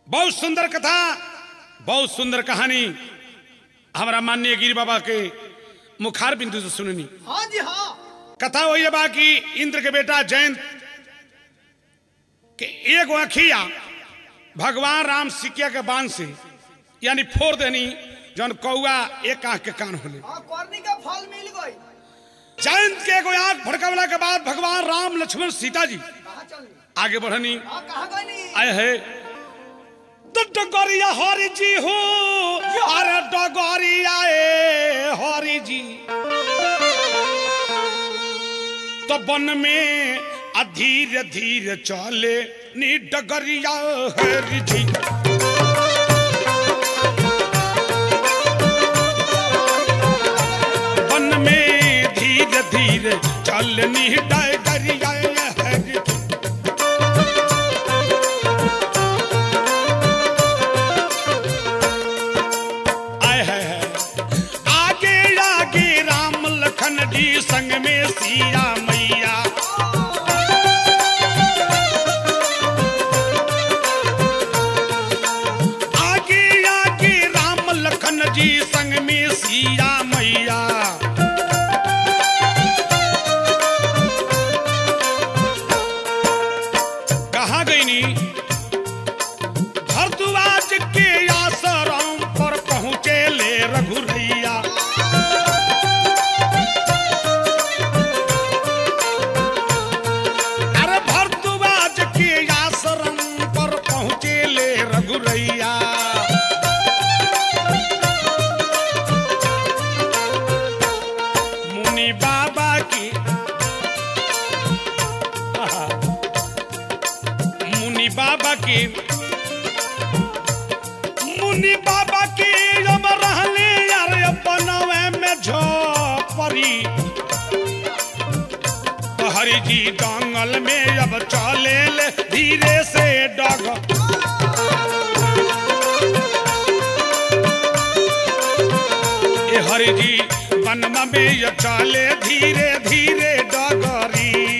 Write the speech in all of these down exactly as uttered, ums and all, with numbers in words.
बहुत सुंदर कथा, बहुत सुंदर कहानी हमारा माननीय गिरी बाबा के मुखार बिंदु से सुननी। हाँ जी हाँ। कथा वही बा कि इंद्र के बेटा जयंत के एक अखिया भगवान राम सिकिया के बाण से यानी फोड़ देनी जौन कौआ एक आंख के कान होले। हाँ, करनी का फल मिल गई। जयंत के एगो आंख भड़कावला के बाद भगवान राम लक्ष्मण सीता जी कहाँ चलनी? आगे बढ़नी। हाँ, कहाँ गई? आए है तो डगोरिया हरि जी हो, अरे डगोरिया ए हरि जी तो वन में धीरे धीरे चले नी डगरिया हरि जी। वन में धीरे धीरे चले नी डगरिया हरि जी। आए है आगे आगे राम लखन जी संग में सिया मैया। जी संग में सिया मैया कहा गई नी भरद्वाज के आश्रम पर पहुंचे ले रघुरैया। अरे भरद्वाज के आश्रम पर पहुंचे ले रघुरैया। बाबा की मुनि बाबा की मुनि बाबा की जब रहले यार अपनवे में झोपड़ी तो हरि जी जंगल में अब चले ले धीरे से डग। ए हरि जी वनमा में ये चले धीरे धीरे डगरी।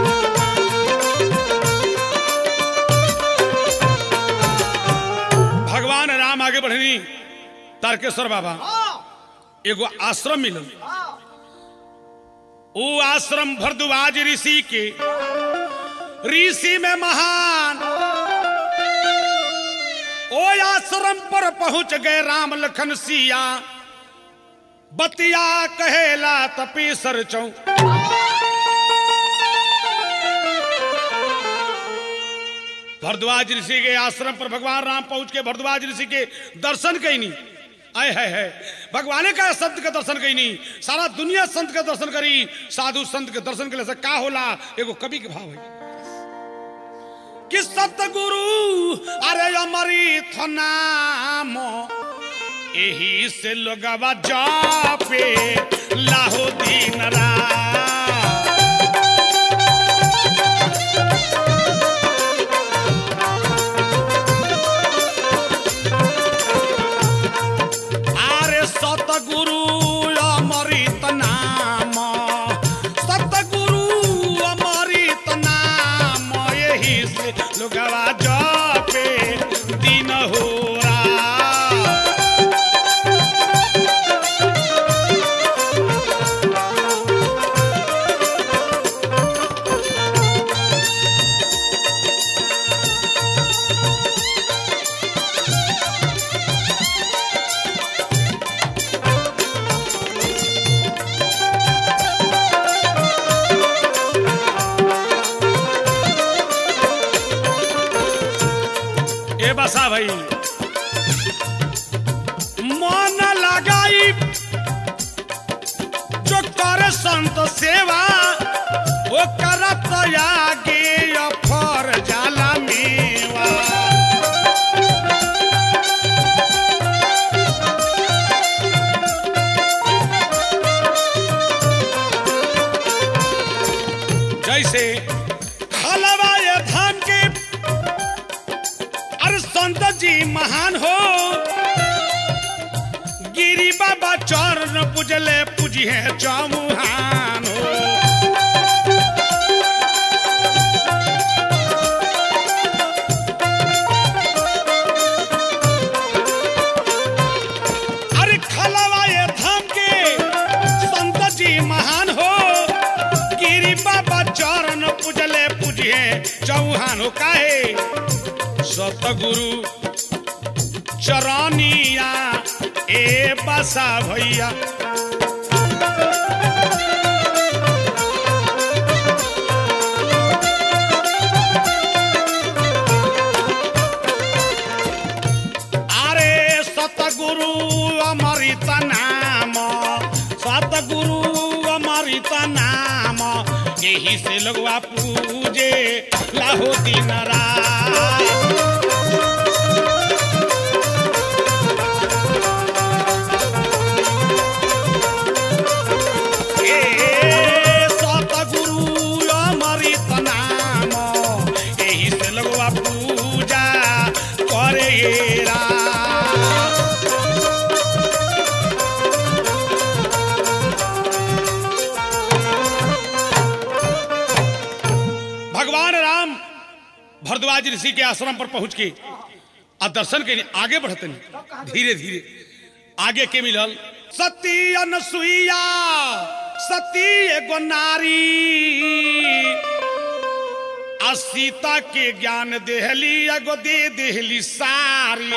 भगवान राम आगे बढ़नी। तारकेश्वर बाबा एगो आश्रम मिलल। वो आश्रम भरद्वाज ऋषि के ऋषि में महान। ओ आश्रम पर पहुंच गए राम लखन सिया। बतिया कहेला तपीसर चौ। भरद्वाज ऋषि के आश्रम पर भगवान राम पहुंच के भरद्वाज ऋषि के दर्शन कईनी। आए है, है भगवान का संत के दर्शन कईनी। सारा दुनिया संत के दर्शन करी। साधु संत के दर्शन के लिए का होला एगो कवि के भाव है कि सतगुरु अरे अमृत नाम एही से लोगवा जापे लाहो दिन रात। अरे सतगुरु अमृत नाम, सतगुरु अमृत नाम एही से लोगवा जापे दिन हो बसा भाई मन लगाई जो कर संत सेवा वो करत आगे अफर जाला मेवा। जैसे हलवाए धान के संत जी महान हो। गिरी बाबा चरण पूजले पूजिए चौमुहान हो। महान हो काहे सतगुरु चरनिया ए बसा भैया सतगुरु अमृत नाम सतगुरु अमृत नाम यही से लोगवा पूजे लाहो दिन रात सतगुरु अमृत नाम यही से लोगवा पूजा करे भरद्वाज ऋषि के आश्रम पर पहुंच के आ दर्शन के आगे बढ़ते धीरे धीरे आगे के मिलल सती अनसुईया सती एगो नारी आ सीता के ज्ञान देहली एगो दे देहली सारी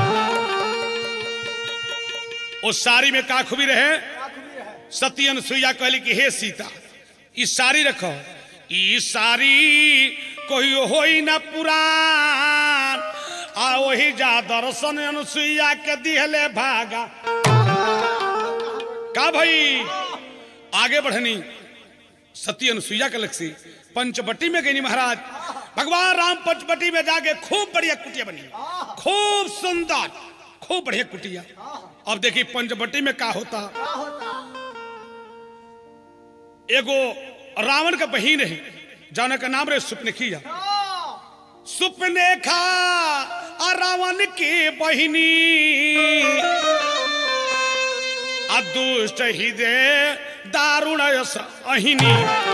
उस सारी में का खूबी रहे सती अनसुईया कहली कि हे सीता इस सारी रखो इस सारी कोई होई ना पुराण आ वही जा दर्शन अनुसुईया के दिहले भागा का भाई आगे बढ़नी सती अनुसुईया के लक्ष्य पंचवटी में गई महाराज भगवान राम पंचवटी में जाके खूब बढ़िया कुटिया बनी खूब सुंदर खूब बढ़िया कुटिया अब देखिए पंचवटी में क्या होता एगो रावण का बहिन है जाना का नाम रे सुपनेखिया सुपनेखा आ रावण के बहिनी आ दुष्ट हृदय दारुण अहिनी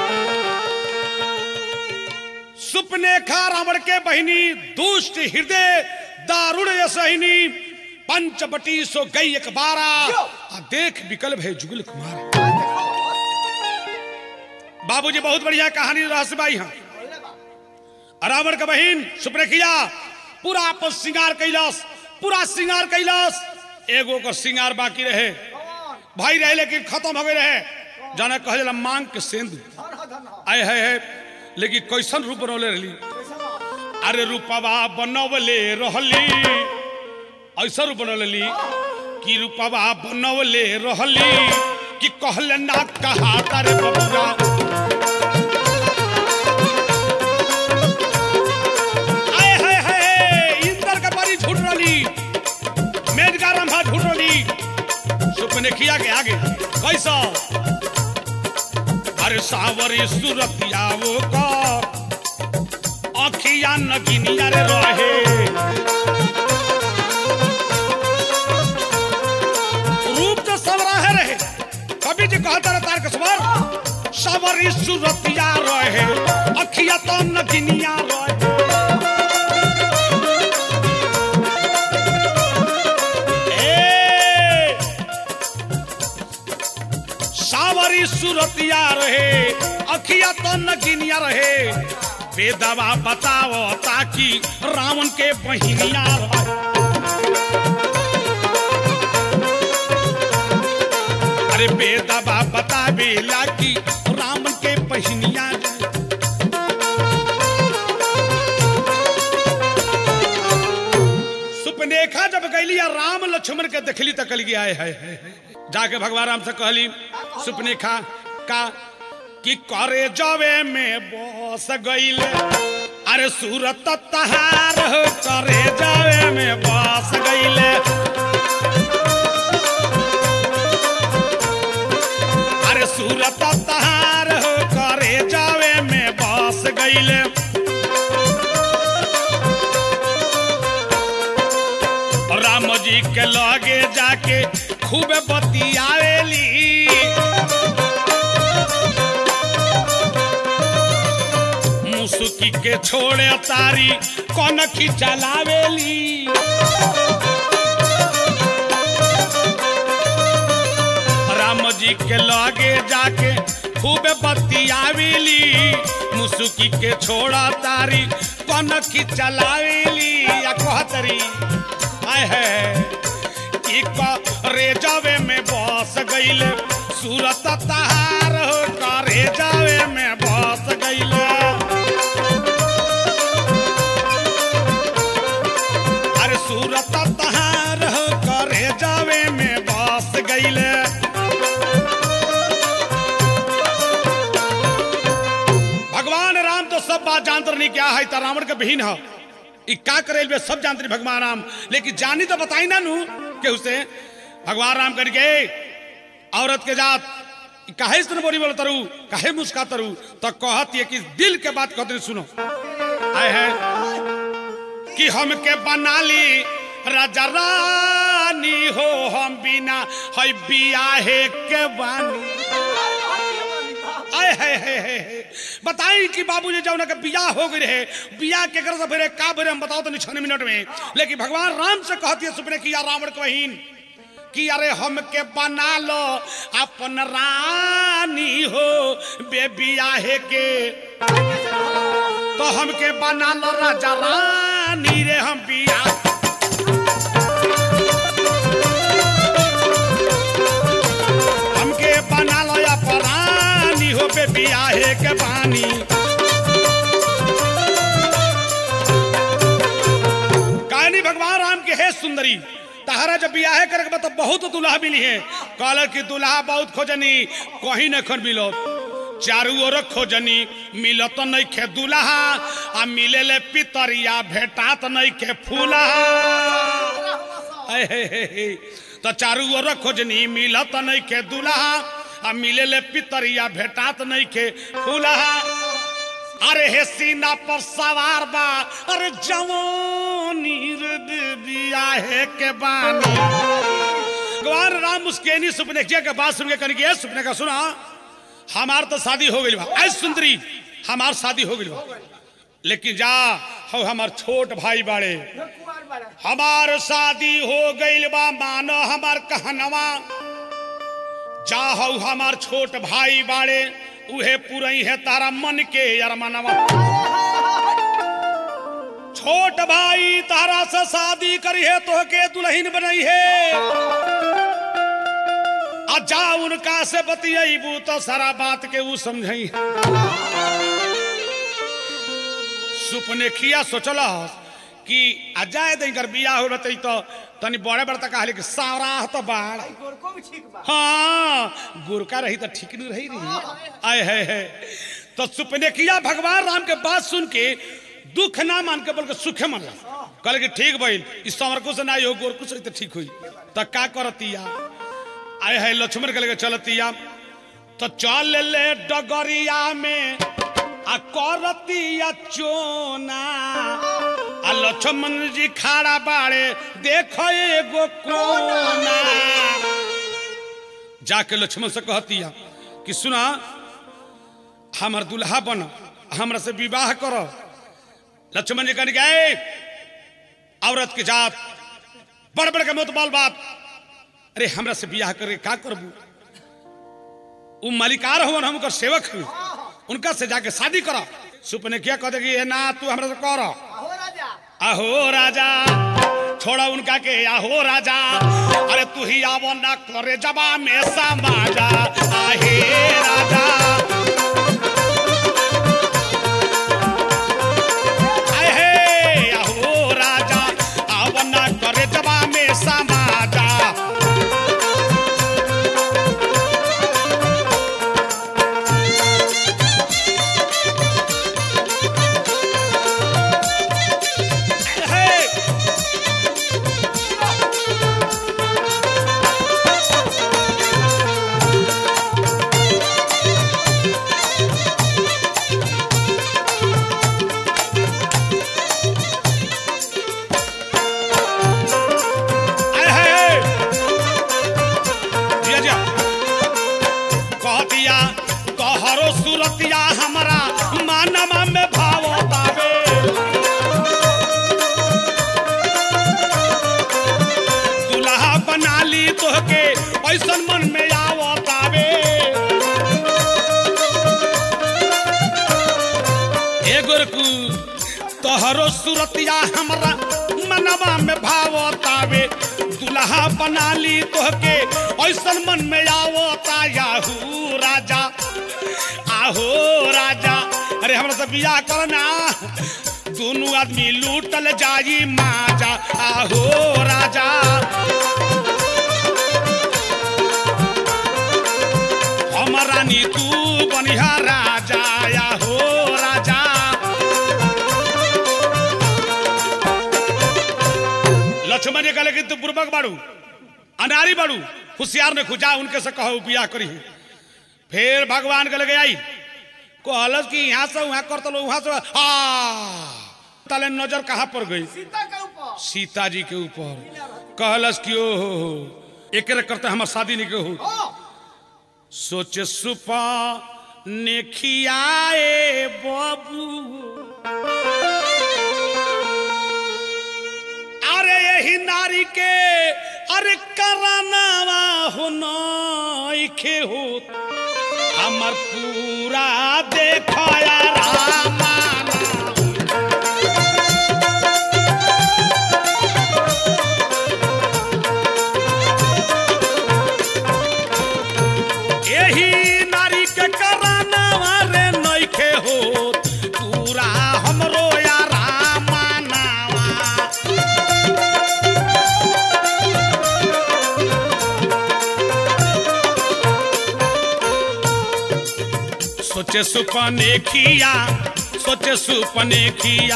सुपनेखा रावण के बहिनी दुष्ट हृदय दारुण अहिनी पंचवटी सो गई एक बारा आ देख विकल्प है जुगल कुमार बाबूजी बहुत बढ़िया कहानी रहस्यमयी है रावण का बहन सुपनेखिया पूरा आपन श्रृंगार कैलाश पूरा श्रृंगार कैलाश एगो का श्रृंगार बाकी रहे भाई रहे लेकिन खत्म हो गए रहे जाना कहे मांग के सेंध आए है, है लेकिन कैसन रूप बनौले रही अरे रूपवा बनवले रहली ऐसा रूप बनौले कि रूपवा बनवले रहली कि कहले ना कहा तारे बबुआ आए है है इंद्र का बारी झूठ रही मेघ का रंभा झूठ रही सुपनेखिया के आगे कैसा अरे सावरी सूरतिया वो का अखिया नगिनिया रे रहे रूप जो सवरा है रहे कभी जी कहता रहे तार कसवर सावरी सूरतिया रहे अखिया तो नगिनिया रहे सावरी सूरतिया रहे अखिया तो नगिनिया रहे बेदवा बताओ ताकि रावण के बहिनिया रहे अरे बेदवा बतावेला कि रावण के बहिनिया सुपनेखा जब गईली राम लक्ष्मण के देखली तक गई आए है, है, है। जाके भगवान राम से कहली सुपनेखा का कि करे जावे में बस गईले अरे सूरत तहार हो करे जावे में बस गईले अरे सूरत तहार हो करे जावे में बस गईले राम जी के लगे जाके खूब बतियावेली मुसुकी के छोड़े तारी कौन की चलावेली राम जी के लगे जाके खूब बतियावेली मुसुकी के छोड़ा तारी कौन की चलावेली या कहतरी आय है कि रे जावे में बस गईले सूरत तहार हो करे जावे में बस गईले अरे सूरत तहार हो करे जावे में बस गईले भगवान राम तो सब बात जानते नहीं क्या है तो रावण के बहन है ई का करे बे सब जानते नहीं भगवान राम लेकिन जानी तो बताई ना नू के उसे भगवान राम करके औरत के जात काहे इस तरह बोली बोल तरु काहे मुस्का तरु तो कहती है कि दिल के बात कहते सुनो आए है कि हम के बना ली राजा रानी हो हम बिना है बियाहे के बानी आए है है है बताई कि बाबूजी जब उनका बियाह हो गई रहे बियाह के कर से फिर का फिर हम बताओ तो छह मिनट में लेकिन भगवान राम से कहती है सुपने किया रावण को बहन कि अरे हम के बना लो अपन रानी हो बे बियाहे के तो हम के बना लो राजा रानी रे हम बियाह हमके बना लो अपन रानी हो बे बियाहे के बानी कहानी भगवान राम के है सुंदरी तहरा जब बियाह करे तो बहुत दुल्हा मिली है कहल कि दुल्हा बहुत खोजनी कहीं न खन मिलो चारू ओर खोजनी मिलत नहीं खे दुल्हा आ मिले ले पितरिया भेटात नहीं खे फूला तो चारू ओर खोजनी मिलत नहीं खे दुल्हा आ मिले ले पितरिया भेटात नहीं खे फूला अरे हे सीना पर सवार बा अरे जवानी रे बियाहे के बानी भगवान राम मुस्केनी सुपने के बात सुन के कहने की सुपने का सुना हमार तो शादी हो गई बा ऐ सुंदरी हमार शादी हो गई बा लेकिन जा हो हमार छोट भाई बाड़े हमार शादी हो गई बा मानो हमार कहनवा जा हो हमार छोट भाई बाड़े उहे पुरई है तारा मन के यार मनवा छोट भाई तारा से शादी करी है तो के दुल्हन बनई है आ जा उनका से बतियाबू तो सारा बात के वो समझई सुपने खिया सोचल कि अजाए देकर बियाह हो रही तो तनी बड़े बड़े तक कहले कि सावरा तो बाड़ हाँ गुरका रही तो ठीक नहीं रही रही आए है, है तो सुपने किया भगवान राम के बात सुन के दुख ना मान के बल्कि सुखे मन कहले कि ठीक भाई इस समरको से ना हो गोरकू से तो ठीक हुई तो का करतिया आए है लक्ष्मण कहले चलतिया तो चल ले डगरिया में आ करतिया चोना आ लक्ष्मण जी खाड़ा बाड़े देखो एगो कोना जाके लक्ष्मण से कहतिया कि सुना हमार दुल्हा बन हमरा से विवाह करो लक्ष्मण जी कहने गए औरत के जात बड़ बड़ के मोतबाल बात अरे हमरा से विवाह करे का करबू उ मालिकार हो हम सेवक हूँ उनका से जाके शादी करो सुपने क्या कहते कि ना तू हमरा से करो आहो राजा छोड़ा उनका के आहो राजा अरे तू ही आवो ना करे जबा में समाजा आहे राजा आहे आहो राजा आवो ना करे जबा में समाजा हमारा मानमा में भाव तावे दुल्हा बना ली तोहके ऐसा मन में आवतावे ए गोरकू तोहर तोहरो सूरतिया हमरा मनवा में भावतावे दुल्हा बना ली तोहके ऐसन मन में आवता याहू राजा आहो राजा अरे हमरा से बियाह करना दोनों आदमी लूटल जाई माजा आहो राजा हमारा नी तू बनिहा राजा आहो राजा लक्ष्मण जी कहले कि तू बुर्बक बाड़ू अनारी बाड़ू होशियार ने खुजा उनके से कहो बियाह करी फिर भगवान के लगे आई कहलस कि यहाँ से वहां करता लो वहां से आ तले नजर कहाँ पर गई सीता के ऊपर सीता जी के ऊपर कहलस कि ओ हो एक करते हमार शादी नहीं के हो सोचे सुपा ने खियाए बाबू अरे यही नारी के अरे करानावा हो नइखे हो हमर पूरा देखया रामाना यही नारी के करानावा रे नइखे हो पूरा हमरो या रामानावा सोचे सुपने किया सोचे सुपने किया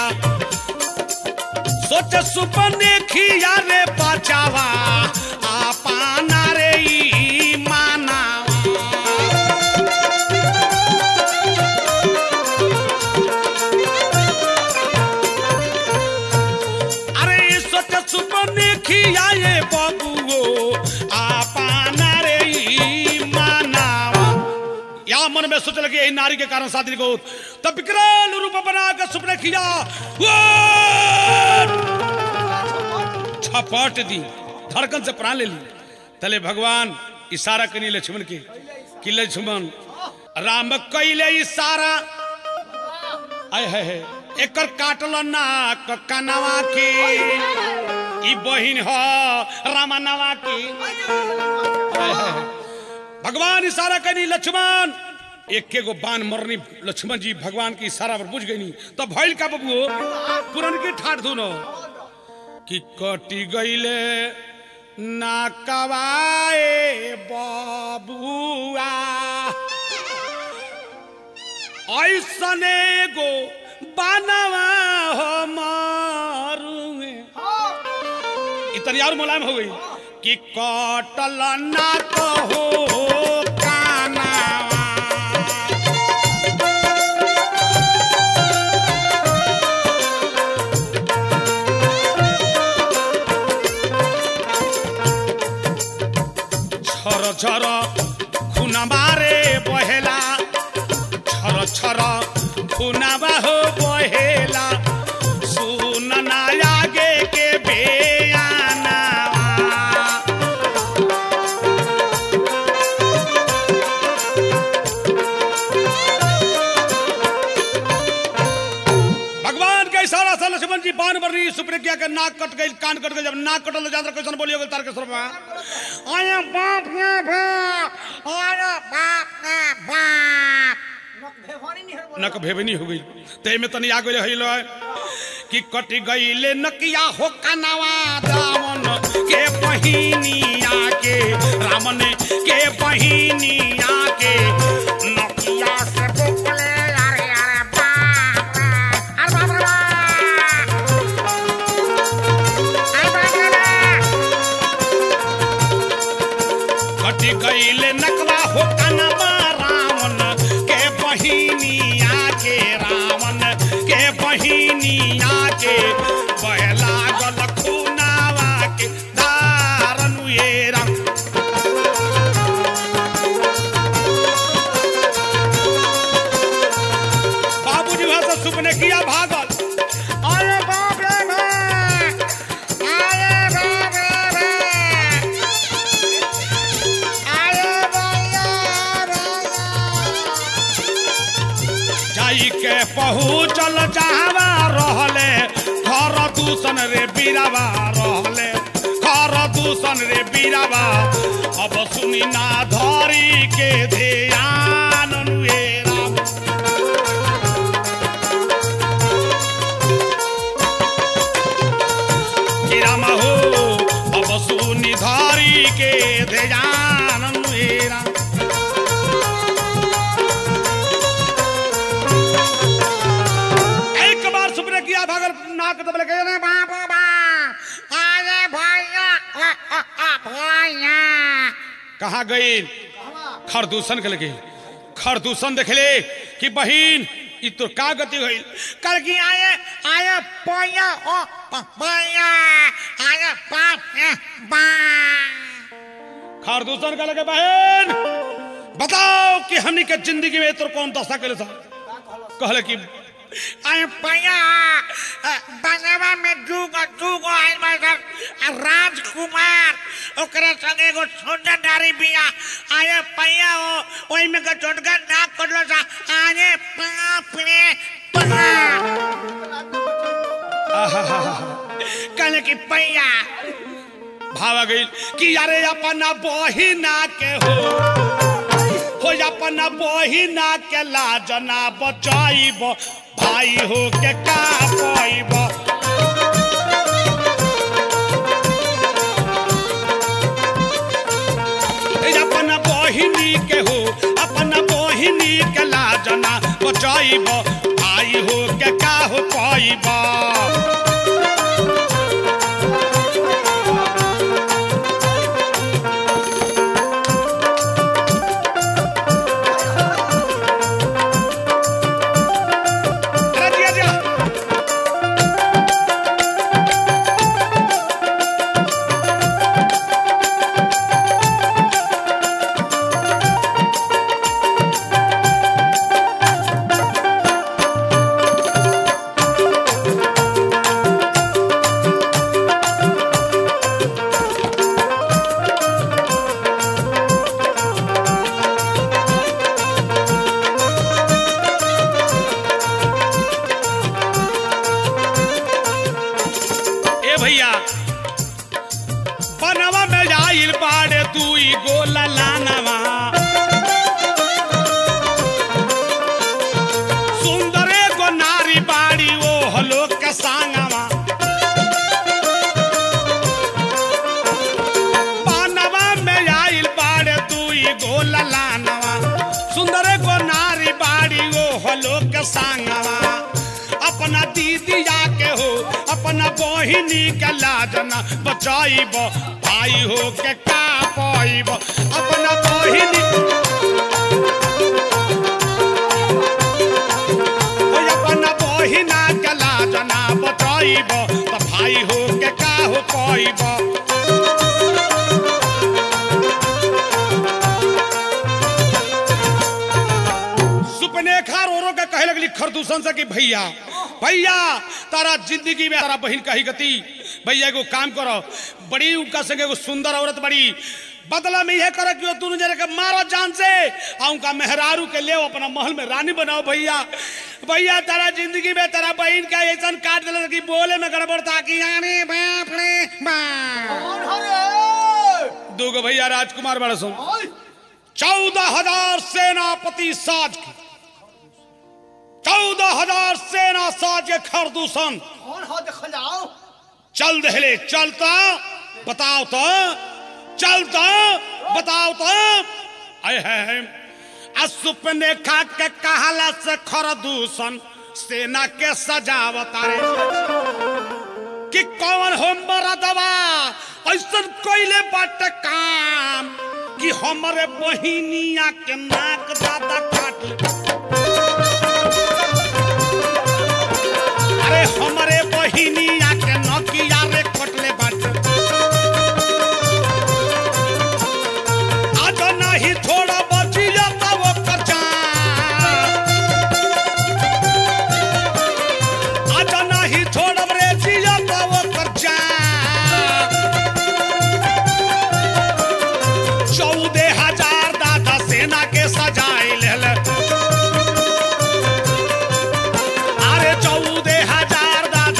सोचे सुपने किया रे बचावा आपाना रे ई मानावा अरे सोचे सुपने किया ये बाबूओ आपाना रे ई मानावा या मन में सोच लगे नारी के कारण शादी को तब विकराल रूप बना कर सुपने किया छपट दी धड़कन से प्राण ले ली तले भगवान इशारा करी लक्ष्मण के कि लक्ष्मण राम कैले इशारा आय है एकर काटल नाक कनवा की ई बहिन हो रामनवा की भगवान इशारा करी लक्ष्मण एक के गो बाण मरनी लक्ष्मण जी भगवान की इशारा पर बुझ गई नहीं तब भइल का बबुओ पुरन की ठाठ धुनो कि कटी गईले नाकवाए बबुआ ऐसने गो बानवा हो मारुए इतनी और मुलायम हो गई कि कटल ना तो हो छर छर खुनबा रे बहेला छर छर खुनबा हो बहेला सुन ना आगे के बेयाना भगवान का इशारा से लक्ष्मण जी बाण बरनी सुपने किया के नाक कट गई कान कट गई जब नाक कटल जान कैसन बोलियो तार के शर्मा आया बाप रे बाप आया बाप रे बाप नक भेवनी हो गई ते में तनी आ गई हइलो कि कट गईले नकिया हो कनवा रावण के बहिनिया के रावण के बहिनिया के नकिया से बोले अरे अरे बाप अरे बाप कट गईले नकवा हो कनवा रावण के बहिनिया के रावण के बहिनिया के बहला गल खूनावा के धारन ये राम बाबूजी वहां से सुपने किया भागल अरे बाप रे बाप अरे बाप रे बाप जाई के पहुँचल जहवा रहल रहले घर दूषण रे बीरावा रहले घर दूषण रे बीरावा अब सुनी ना धरी के ध्यान अनुएरा गिरामा हो अब सुनी धरी के ध्यान अनुएरा भागल नाक दबले गए रे बाबा बा अरे भैया भैया कहाँ गई खरदूषण के लगे खरदूषण देखले कि बहिन ई तो का गति होइल कल की आए आए भैया ओ भैया आए बाप बा खरदूषण के लगे बहन बताओ कि हमनी के जिंदगी में तो कौन दशा करे सा कहले कि आए भैया बनवा में दूगो दूगो आइल बा राजकुमार ओकरे संगे एगो सुंदर नारी बिया आए भैया ओ ओई में के छोटका नाक करलो सा आए बाप रे कहले कि भैया भावा गई कि यारे अपना बहिना के हो हो अपना बहिना के लाज ना बचाइब भाई हो के का पाइब अपना बहिनी के हो अपना बहिनी के लाज ना बचाइब भाई हो के का हो पाइब भैया बनवा में जाइल बाड़े दुई गोला लानवा सुंदरे गो नारी बाड़ी ओ हलो के सांगवा बनवा में जाइल बाड़े दुई गोला लानवा सुंदरे गो नारी बाड़ी ओ हलो के सांगवा अपना दीदी जाके हो अपना बहिनी के लाजना बचाइब भाई हो के का पाइब अपना बहिनी अपना बहिना के लाजना बचाइब तो भाई हो के का हो पाइब सुपनेखा रो रो के कहे लगली खरदूषण से कि भैया भैया तारा जिंदगी में तारा बहन कही गति भैया एगो काम करो बड़ी उनका संगे एगो सुंदर औरत बड़ी बदला में यह करे कि दोनों जने के मारो जान से आ उनका मेहरारू के ले अपना महल में रानी बनाओ भैया भैया तारा जिंदगी में तारा बहन का ऐसा काट दिला कि बोले में गड़बड़ था कि यानी बाप रे बाप दो गो भैया राजकुमार बड़ा सो चौदह हजार सेनापति साज की चौदह हजार सेना साज के खरदूषण कौन हो देखो जाओ चल दहले चलता बताओ तो चलता बताओ तो आए है असुपने खा के कहला से खरदूषण सेना के सजावत रे कि कौन हो मरदवा ऐसा कोइले बाट काम कि हमारे बहिनिया के नाक दादा काट अरे हमारे बहिनिया के नकिया रे कटले बाट आज नहीं थोड़ा बचिया तब कर जा आज नहीं थोड़ा रे जिया तब कर जा चौदह हजार दादा सेना के सजाए ले अरे चौदह हजार दादा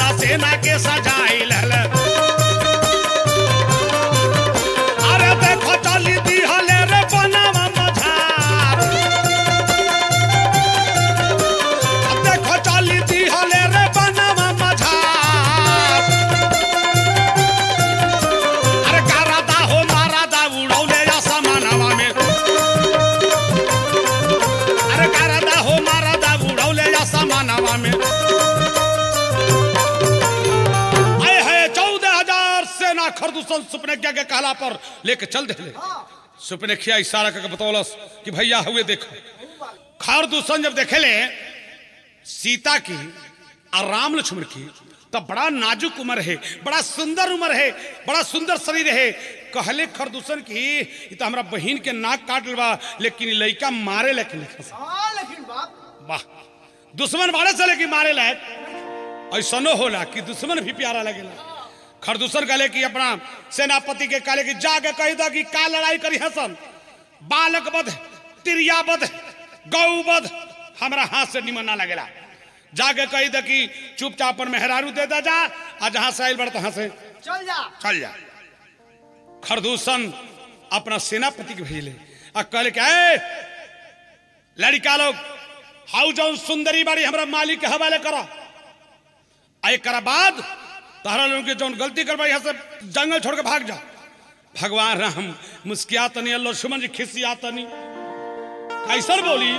खरदूषण सुपनेखिया के कहला पर लेके चल दे। सुपनेखिया इशारा करके बतौलस कि भैया हुए देखो। खरदूषण जब देखे ले सीता की और राम लक्ष्मण की, तब बड़ा नाजुक उम्र है, बड़ा सुंदर उम्र है, बड़ा सुंदर शरीर है। कहले खरदूषण की तो हमारा बहन के नाक काट लेबा, लेकिन लड़का मारे लेकिन लेकिन वाह, दुश्मन बाड़े से लेकिन मारे लायक ऐसा न होला कि दुश्मन भी प्यारा लगेला। खरदूषण कहले कि अपना सेनापति के कहले कि जाके कह दो कि का लड़ाई करी हसन, बालक बध, तिरिया बध, गौ बध हमारा हाथ से निमन ना लगेला। जाके कह दो कि चुपचाप पर मेहरारू दे दा जा, आ जहां से आयल बड़ तहां से चल जा चल जा। खरदूषण अपना सेनापति के भेजले आ कहले कि ए लड़का लोग हाउ जाओ सुंदरी बाड़ी हमरा मालिक के हवाले करो, आ एक बाद तारा लोगों के जौन गलती करबा यहाँ से जंगल छोड़ के भाग जा। भगवान राम मुस्किया तनी, लक्ष्मण जी खिसिया तनी, कैसर बोली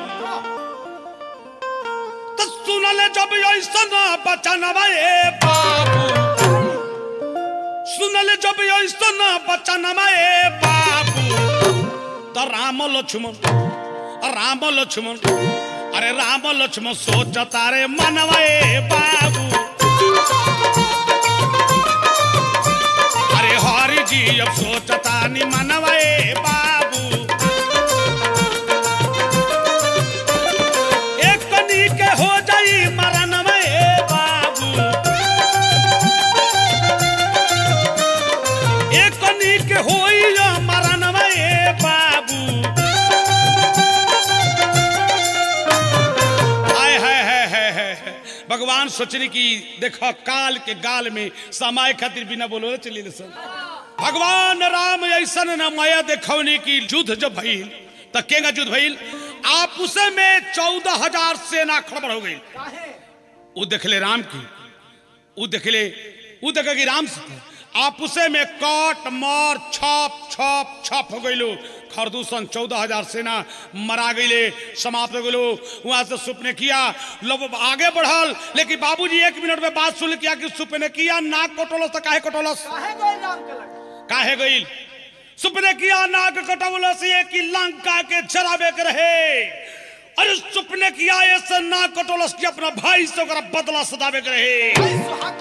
तो सुनले जब ऐसन बचनवा ए बाबू, सुनले जब ऐसन बचनवा ए बाबू, तो राम लक्ष्मण राम लक्ष्मण अरे राम लक्ष्मण सोचता रे मनवा ए बाबू, अरे हरि जी अब सोचता नी मनवा ए बाबू, एक कनी के हो जाई मरनवा ए बाबू, एक कनी के होई मरनवा ए बाबू। भगवान सोचने की देखो काल के गाल में समाय खातिर बिना बोलो चली सब। भगवान राम ऐसा न माया देखौनी की युद्ध जब भइल तो केगा युद्ध भइल, आपस में चौदह हजार सेना खड़बड़ हो गई। वो देखले राम की, वो देखले वो देखे कि राम से आपस में काट मार छाप छाप छाप हो गई। खरदूषण चौदह हजार सेना मरा गई, समाप्त हो गई। वहां से सुपनेखिया लोग आगे बढ़ल, लेकिन बाबूजी एक मिनट में बात सुन किया कि सुपनेखिया नाक कटोलस तो काहे कटोलस, काहे गई सुपनेखिया नाक कटोलस ये कि लंका के जराबे के रहे। अरे सुपनेखिया ऐसे नाक कटोलस कि अपना भाई से ओकरा बदला सदाबे के रहे।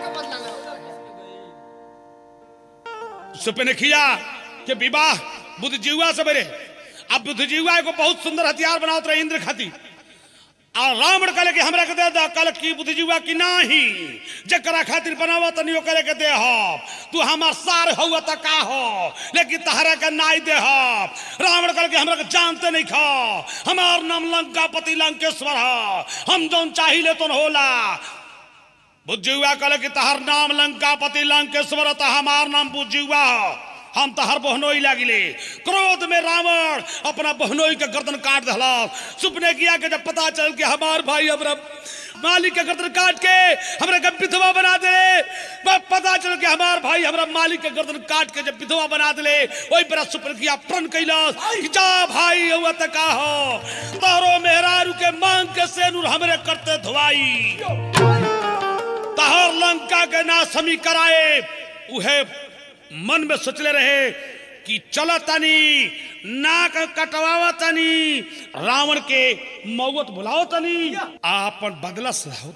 सुपनेखिया के विवाह बुद्धजीवा से बने। अब बुद्धजीवा को बहुत सुंदर हथियार बनावत रहे इंद्र खातिर, और रावण कहले कि हमरा के दे दा, कहले कि बुद्धजीवा की नाही जकरा खातिर बनावत नहीं करे के दे हो, तू हमार सार हुआ त का हो, लेकिन तहरा के नाई दे हो। रावण कहले कि हमरा के जानते नहीं खा, हमार नाम लंकापति लंकेश्वर है, हम जौन चाहिए तो होला। बुद्धजीवा कहले कि तहर नाम लंकापति लंकेश्वर त हमार नाम बुद्धजीवा, हम तहर बहनोई लागिले। क्रोध में रावण अपना बहनोई के गर्दन काट दहला। सुपनेखिया के जब पता चल कि हमार भाई हमरा मालिक के गर्दन काट के हमरा के विधवा बना दे, पता चल कि हमार भाई हमरा मालिक के गर्दन काट के जब विधवा बना दे, वही पर सुपनेखिया प्रण कैलाश कि जा भाई हुआ त का हो, तारो मेहरारू के मांग के सेनुर हमरे करते धुआई, तहर लंका के ना समी कराए। उहे मन में सोचले रहे कि चलो तनी नाक कटवावा तनी, रावण के मौत बुलाओ तनी, आपन बदला सलाओ।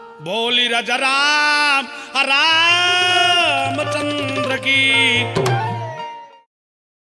बोली राजा राम रामचंद्र की।